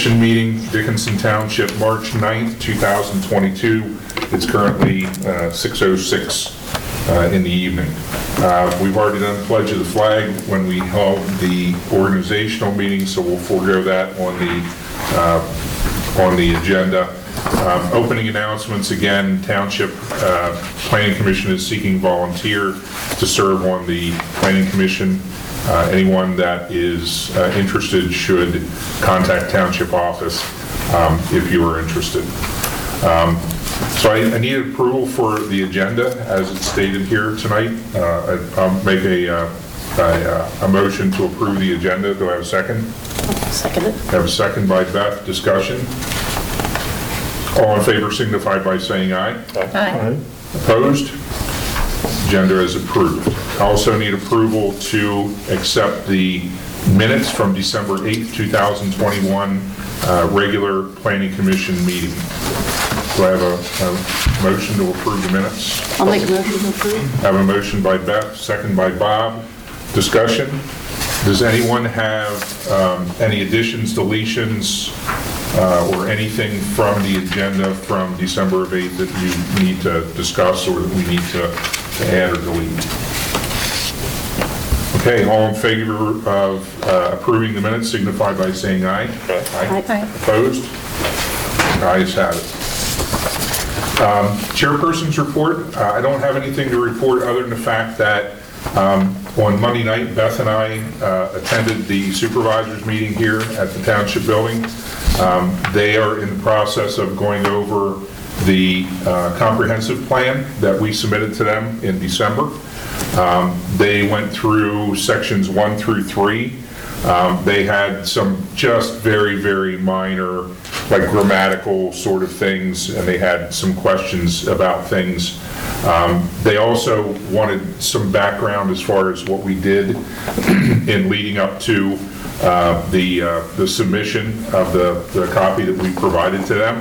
Commission meeting, Dickinson Township, March 9th, 2022. It's currently 6:06 in the evening. We've already done Pledge of the Flag when we held the organizational meeting, so we'll forego that on the agenda. Opening announcements, again, Township Planning Commission is seeking volunteer to serve on the Planning Commission. Anyone that is interested should contact Township office if you are interested. So I need approval for the agenda as it's stated here tonight. I'll make a motion to approve the agenda. Do I have a second? Second it. I have a second by Beth. Discussion? All in favor signify by saying aye. Aye. Opposed? Agenda is approved. I also need approval to accept the minutes from December 8th, 2021 regular Planning Commission meeting. Do I have a motion to approve the minutes? I'll make a motion to approve. I have a motion by Beth, second by Bob. Discussion? Does anyone have any additions, deletions, or anything from the agenda from December of 8th that you need to discuss or that we need to add or delete? Okay, all in favor of approving the minutes signify by saying aye. Aye. Opposed? Ayes have it. Chairperson's report. I don't have anything to report other than the fact that on Monday night, Beth and I attended the supervisors meeting here at the Township building. They are in the process of going over the comprehensive plan that we submitted to them in December. They went through sections 1 through 3. They had some just very, very minor, like grammatical sort of things, and they had some questions about things. They also wanted some background as far as what we did in leading up to the submission of the copy that we provided to them.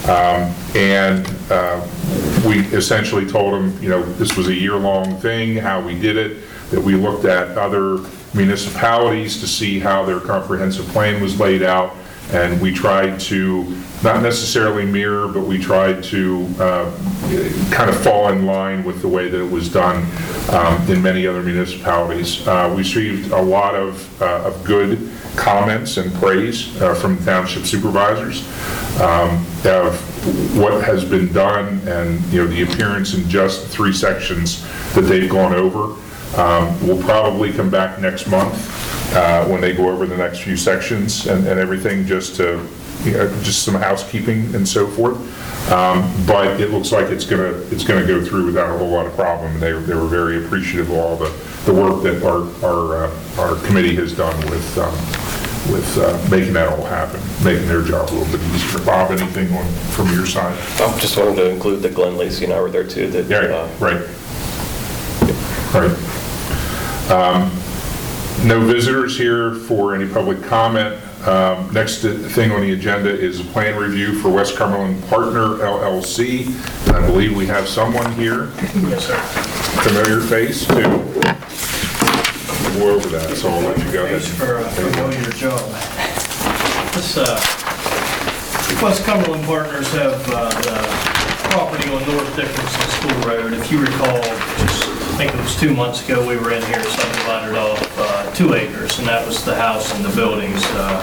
We essentially told them, this was a year-long thing, how we did it, that we looked at other municipalities to see how their comprehensive plan was laid out, and we tried to not necessarily mirror, but we tried to kind of fall in line with the way that it was done in many other municipalities. We received a lot of good comments and praise from township supervisors of what has been done and the appearance in just 3 sections that they've gone over. We'll probably come back next month when they go over the next few sections and everything, just some housekeeping and so forth. But it looks like it's gonna go through without a whole lot of problem. They were very appreciative of all the work that our committee has done with making that all happen, making their job a little bit easier. Bob, anything from your side? I just wanted to include that Glenn Lacey and I were there too. Right. No visitors here for any public comment. Next thing on the agenda is a plan review for West Cumberland Partner LLC. And I believe we have someone here. Yes, sir. Familiar face too. We'll go over that, so I'll let you go ahead. Thanks for doing your job. This West Cumberland Partners have the property on North Dickinson School Road. If you recall, I think it was 2 months ago, we were in here subdivided off 2 acres, and that was the house and the buildings.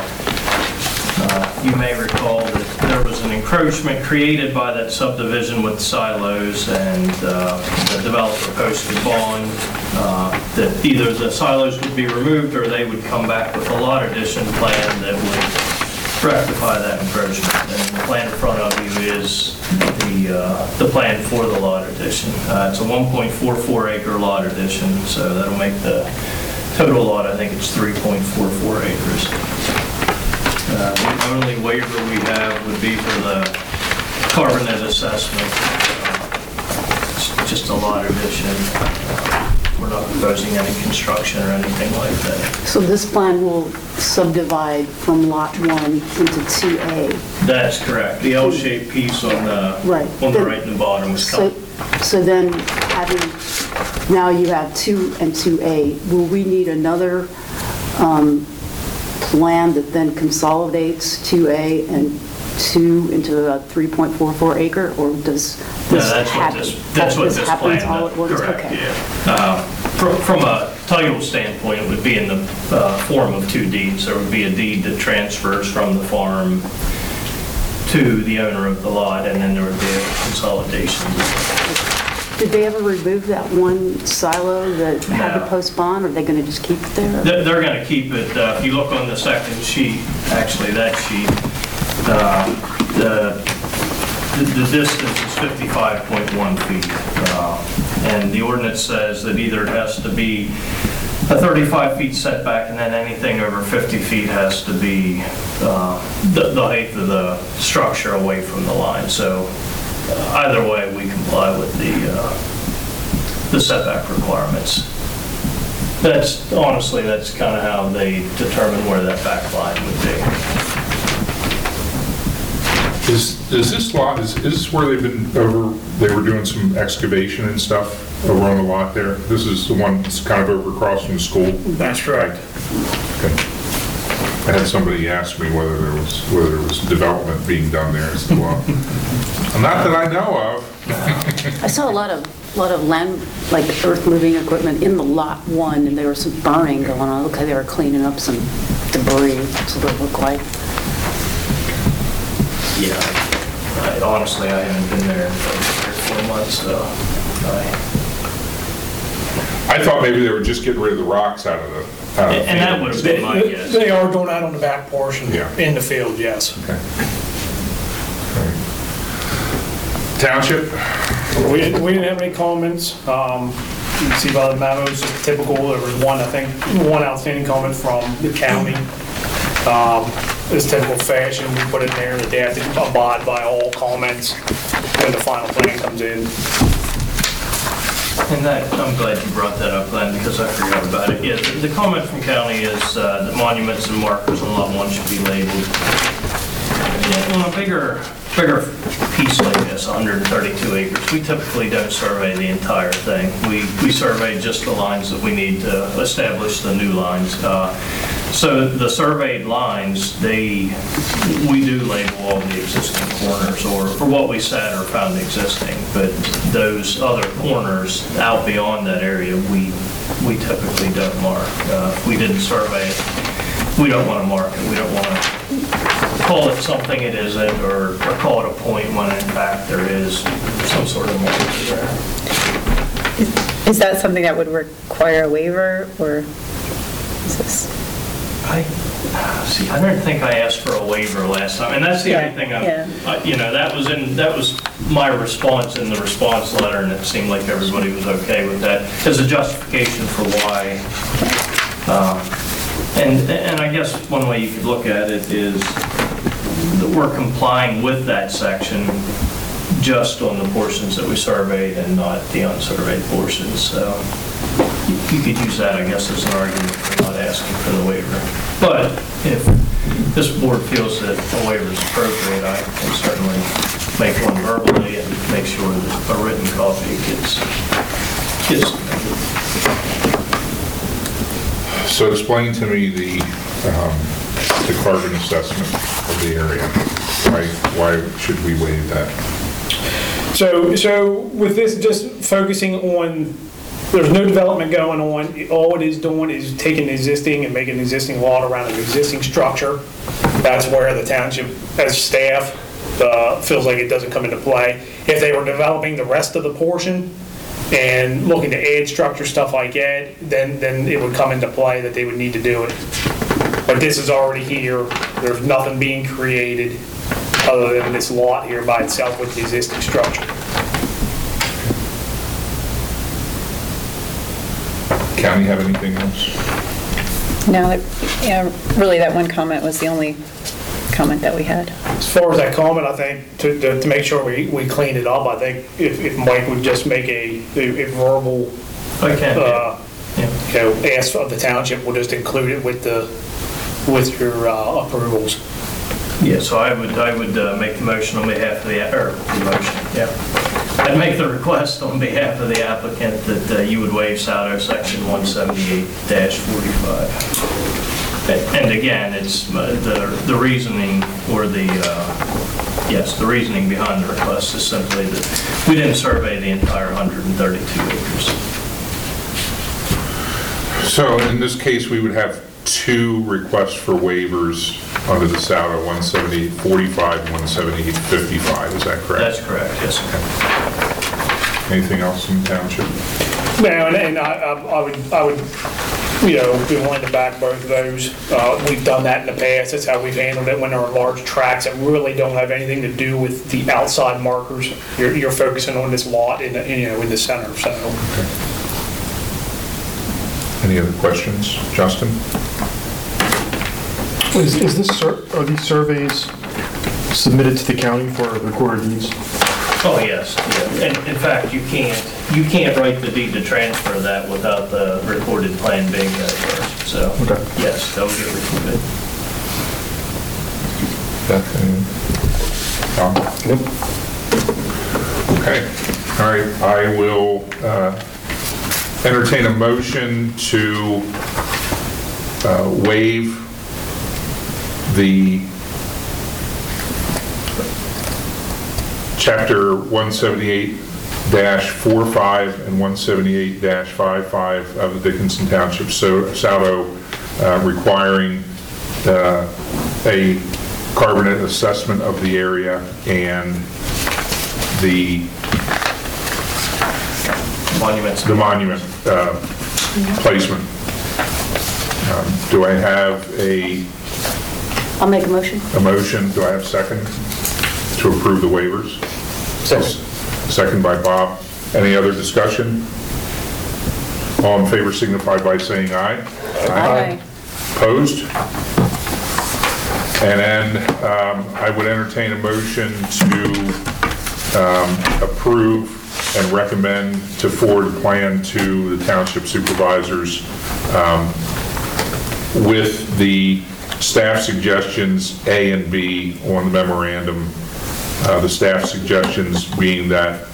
You may recall that there was an encroachment created by that subdivision with silos, and the developer posted bond that either the silos would be removed or they would come back with a lot addition plan that would rectify that encroachment. And the plan in front of you is the plan for the lot addition. It's a 1.44 acre lot addition, so that'll make the total lot, I think it's 3.44 acres. The only waiver we have would be for the carbon net assessment. It's just a lot addition. We're not proposing any construction or anything like that. So this plan will subdivide from lot 1 into 2A. That's correct. The L-shaped piece on the right and the bottom is coming. So then now you have 2 and 2A. Will we need another plan that then consolidates 2A and 2 into a 3.44 acre, or does No, this that's what happen? that's what this happens plan, all at once? correct, Okay. yeah. From a title standpoint, it would be in the form of two deeds. There would be a deed that transfers from the farm to the owner of the lot, and then there would be a consolidation. Did they ever remove that one silo that had the No. post-bond, or are they going to just keep it there? They're going to keep it, if you look on the second sheet, actually that sheet, the distance is 55.1 feet. And the ordinance says that either it has to be a 35 feet setback, and then anything over 50 feet has to be the height of the structure away from the line. So either way, we comply with the setback requirements. Honestly, that's kind of how they determine where that back line would be. Is this lot, is this where they were doing some excavation and stuff over on the lot there? This is the one that's kind of over across from the school? That's correct. Okay. I had somebody ask me whether there was development being done there. I said, well, not that I know of. I saw a lot of land, like earth-moving equipment in the lot 1, and there was some burning going on. It looked like they were cleaning up some debris, that's what it looked like. Yeah, honestly, I haven't been there in 3 or 4 months, so I thought maybe they were just getting rid of the rocks out of the and that would have been my guess. They are doing that on the back portion Yeah. in the field, yes. Okay. Township? We didn't have any comments. You can see by the memos, it's typical. There was one outstanding comment from the county. It's typical fashion. We put it in there that they have to abide by all comments when the final plan comes in. And I'm glad you brought that up, Glenn, because I forgot about it. Yeah, the comment from county is that monuments and markers on lot 1 should be labeled. Yeah, on a bigger piece like this, 132 acres, we typically don't survey the entire thing. We survey just the lines that we need to establish the new lines. So the surveyed lines, we do label all the existing corners, or what we said are found existing, but those other corners out beyond that area, we typically don't mark. If we didn't survey it, we don't want to mark it. We don't want to call it something it isn't, or call it a point when in fact there is some sort of marker there. Is that something that would require a waiver, or is this? I don't think I asked for a waiver last time, and that's the only thing that was my response in the response letter, and it seemed like everybody was okay with that as a justification for why. And I guess one way you could look at it is that we're complying with that section just on the portions that we surveyed and not the unsurveyed portions. So you could use that, I guess, as an argument for not asking for the waiver. But if this board feels that a waiver is appropriate, I can certainly make one verbally and make sure that a written copy gets So explain to me the carbon assessment of the area. Why should we waive that? So with this, just focusing on, there's no development going on. All it is doing is taking existing and making an existing lot around an existing structure. That's where the township, as staff, feels like it doesn't come into play. If they were developing the rest of the portion and looking to add structure, stuff like that, then it would come into play that they would need to do it. But this is already here. There's nothing being created other than this lot here by itself with the existing structure. County have anything else? No, really that one comment was the only comment that we had. As far as that comment, I think, to make sure we clean it up, I think if Mike would just make a verbal, Okay. ask of the township, we'll just include it with your approvals. Yeah, so I would make the motion on behalf of I'd make the request on behalf of the applicant that you would waive SALDO section 178-45. And again, it's the reasoning or the reasoning behind the request is simply that we didn't survey the entire 132 acres. So in this case, we would have two requests for waivers under the SAUDA 17845 and 17855, is that correct? That's correct, yes, sir. Anything else in the township? No, and I would, be willing to back both of those. We've done that in the past. That's how we've handled it when there are large tracts that really don't have anything to do with the outside markers. You're focusing on this lot in the center, so. Any other questions? Justin? Are these surveys submitted to the county for recorded deeds? Oh, yes, yeah. And in fact, you can't write the deed to transfer that without the recorded plan being there first, so, Okay. yes, that would get recorded. Beth, anything? Tom? Okay, all right, I will entertain a motion to waive the Chapter 178-45 and 178-55 of the Dickinson Township SAUDO requiring a carbonate assessment of the area and the monument placement. Do I have I'll make a motion. a motion? Do I have a second to approve the waivers? Second by Bob. Any other discussion? All in favor signify by saying aye. Aye. Opposed? And then I would entertain a motion to approve and recommend to forward plan to the township supervisors with the staff suggestions A and B on the memorandum. The staff suggestions being that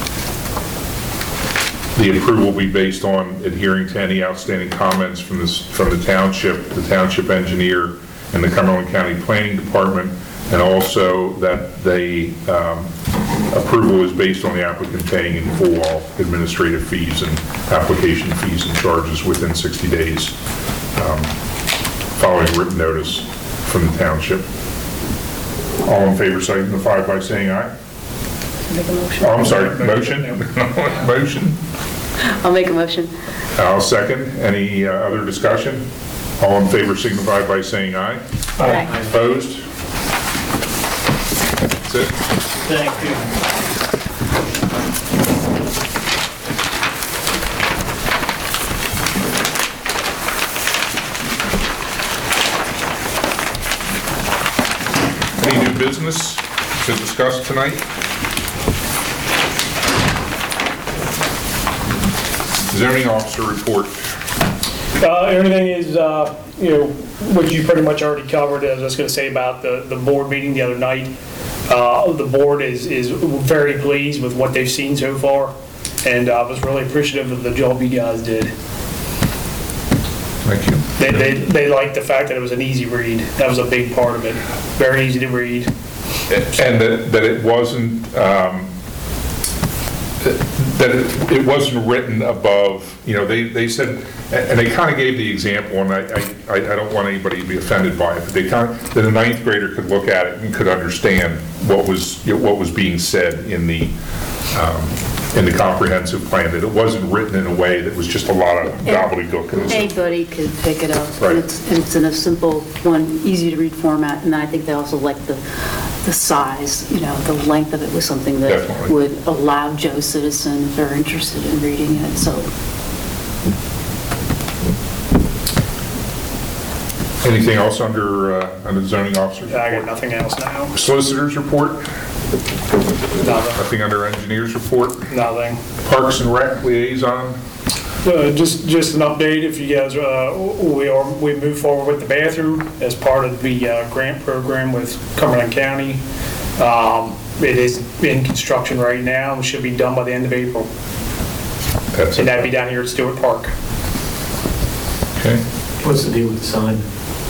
the approval will be based on adhering to any outstanding comments from the township engineer, and the Cumberland County Planning Department, and also that the approval is based on the applicant paying in full all administrative fees and application fees and charges within 60 days following written notice from the township. All in favor signify by saying aye. Make a motion. Oh, I'm sorry, motion? Motion? I'll make a motion. I'll second. Any other discussion? All in favor signify by saying aye. Aye. Opposed? That's it. Thank you. Any new business to discuss tonight? Zoning officer report. Everything is, what you pretty much already covered. I was just going to say about the board meeting the other night. The board is very pleased with what they've seen so far, and I was really appreciative of the job you guys did. Thank you. They liked the fact that it was an easy read. That was a big part of it. Very easy to read. And that it wasn't, that it wasn't written above, they said, and they kind of gave the example, and I don't want anybody to be offended by it, but that a ninth grader could look at it and could understand what was being said in the comprehensive plan, that it wasn't written in a way that was just a lot of gobbledygook. Anybody could pick it up. Right. And it's in a simple, easy to read format, and I think they also like the size, the length of it was something that Definitely. would allow Joe Citizen, if they're interested in reading it, so. Anything else under zoning officer's I got report? nothing else now. Solicitor's report? Nothing. Nothing under engineer's report? Nothing. Parks and Rec liaison? Just an update, if you guys, we moved forward with the bathroom as part of the grant program with Cumberland County. It is in construction right now, and should be done by the end of April. That's And it. that'd be down here at Stewart Park. Okay. What's the deal with the sign?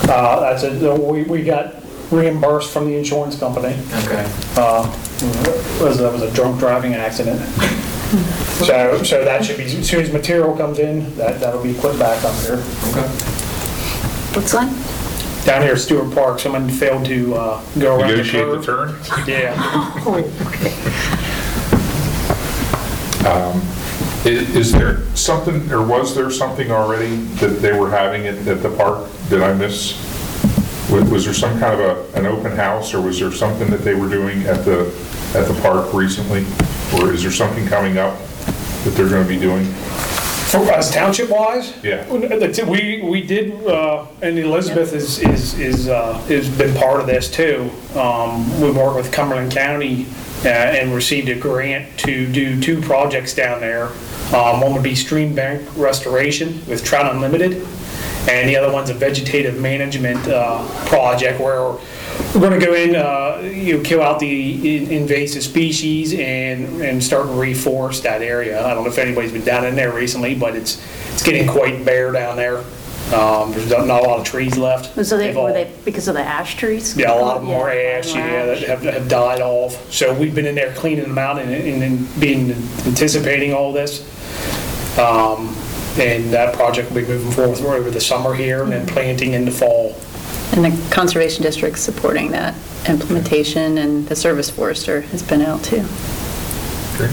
That's it, we got reimbursed from the insurance company. Okay. Was a drunk driving accident. So that should be, as soon as material comes in, that'll be put back up here. Okay. What sign? Down here at Stewart Park, someone failed to go around the Negotiate the curve. turn? Yeah. Oh, okay. Is there something, or was there something already that they were having at the park? Did I miss? Was there some kind of an open house, or was there something that they were doing at the park recently? Or is there something coming up that they're going to be doing? For us township wise? Yeah. We did, and Elizabeth is been part of this too. We worked with Cumberland County and received a grant to do 2 projects down there. One would be stream bank restoration with Trout Unlimited, and the other one's a vegetative management project where we're going to go in, kill out the invasive species and start to reforest that area. I don't know if anybody's been down in there recently, but it's getting quite bare down there. There's not a lot of trees left. So They've were all- they, because of the ash trees? Yeah, a lot of them are Yeah, ash, yeah, that have died off. So we've been in there cleaning them out and being anticipating all this. And that project will be moving forward over the summer here and then planting in the fall. And the Conservation District's supporting that implementation, and the Service Forester has been out too. Great.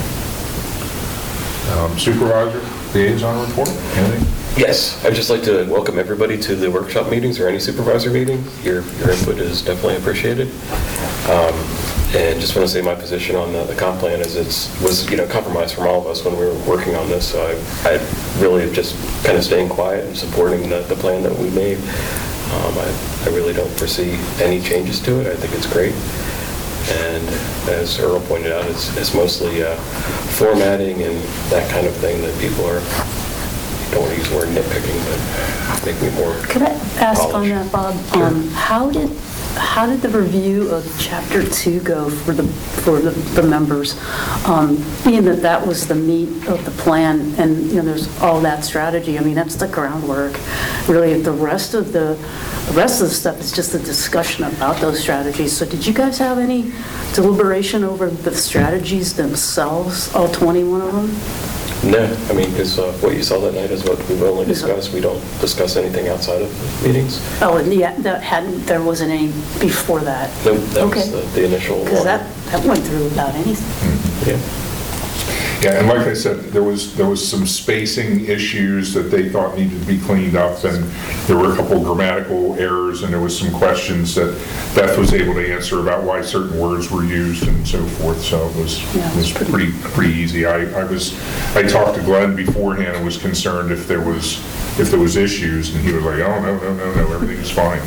Okay. Supervisor, liaison report, anything? Yes, I'd just like to welcome everybody to the workshop meetings or any supervisor meeting. Your input is definitely appreciated. And just want to say my position on the comp plan is was compromised from all of us when we were working on this. So I really just kind of staying quiet and supporting the plan that we made. I really don't foresee any changes to it. I think it's great. And as Earl pointed out, it's mostly formatting and that kind of thing that people are, don't want to use the word nitpicking, but make me more Could I ask on polished. that, Bob? How did the review of Chapter 2 go for the members? Being that was the meat of the plan, and there's all that strategy. I mean, that's the groundwork. Really, the rest of the stuff is just a discussion about those strategies. So, did you guys have any deliberation over the strategies themselves? All 21 of them? No, I mean, because what you saw that night is what we've only discussed. We don't discuss anything outside of meetings. Oh, and yeah, there wasn't any before that. Nope, that was Okay. the initial Because one. that went through without anything. Yeah. Yeah, and like I said, there was some spacing issues that they thought needed to be cleaned up, and there were a couple grammatical errors, and there was some questions that Beth was able to answer about why certain words were used and so forth, so it was pretty easy. I talked to Glenn beforehand and was concerned if there was issues, and he was like, oh, no, everything is fine,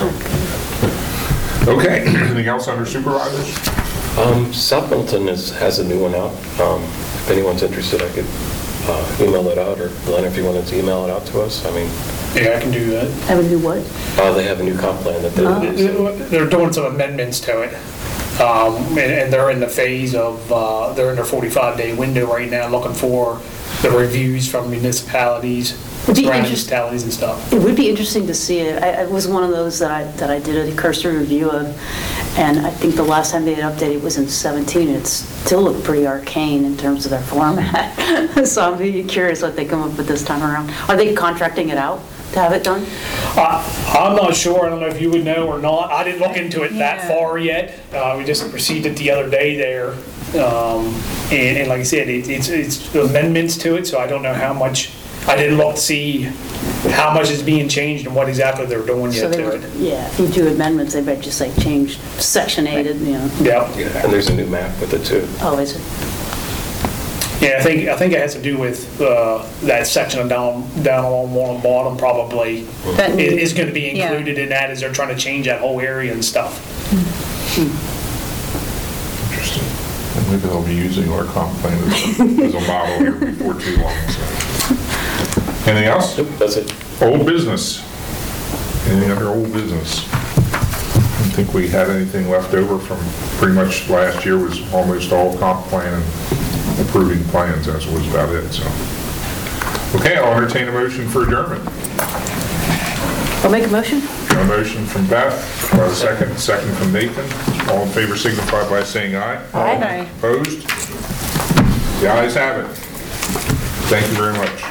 so. Okay, anything else under supervisors? South Middleton has a new one out. If anyone's interested, I could email it out, or Glenn, if you wanted to email it out to us. I mean, Yeah, I can do that. Have a new what? they have a new comp plan that they They're doing some amendments to it. And they're in the phase of, they're in their 45-day window right now, looking for the reviews from municipalities, Would be surrounding interest- municipalities and stuff. It would be interesting to see it. It was one of those that I did a cursory review of, and I think the last time they had updated was in 17. It still looked pretty arcane in terms of their format. So I'm really curious what they come up with this time around. Are they contracting it out to have it done? I'm not sure, I don't know if you would know or not. I didn't look into it that Yeah. far yet. We just received it the other day there. And like I said, it's amendments to it, so I don't know how much, I didn't look to see how much is being changed and what exactly they're doing So yet they to would, it. yeah, if you do amendments, they might just like change section 8, Yeah. Yeah, and there's a new map with it too. Oh, is it? Yeah, I think it has to do with that section of down along one on the bottom probably That new- is going to be yeah. included in that as they're trying to change that whole area and stuff. Interesting. And maybe they'll be using our comp plan as a model here before too long, so. Anything else? Nope, that's it. Old business? Any other old business? I don't think we had anything left over from pretty much last year. Was almost all comp plan and approving plans. That was about it, so. Okay, I'll entertain a motion for adjournment. I'll make a motion. A motion from Beth, do I have a second? Second from Nathan. All in favor signify by saying aye. Aye. Opposed? The ayes have it. Thank you very much.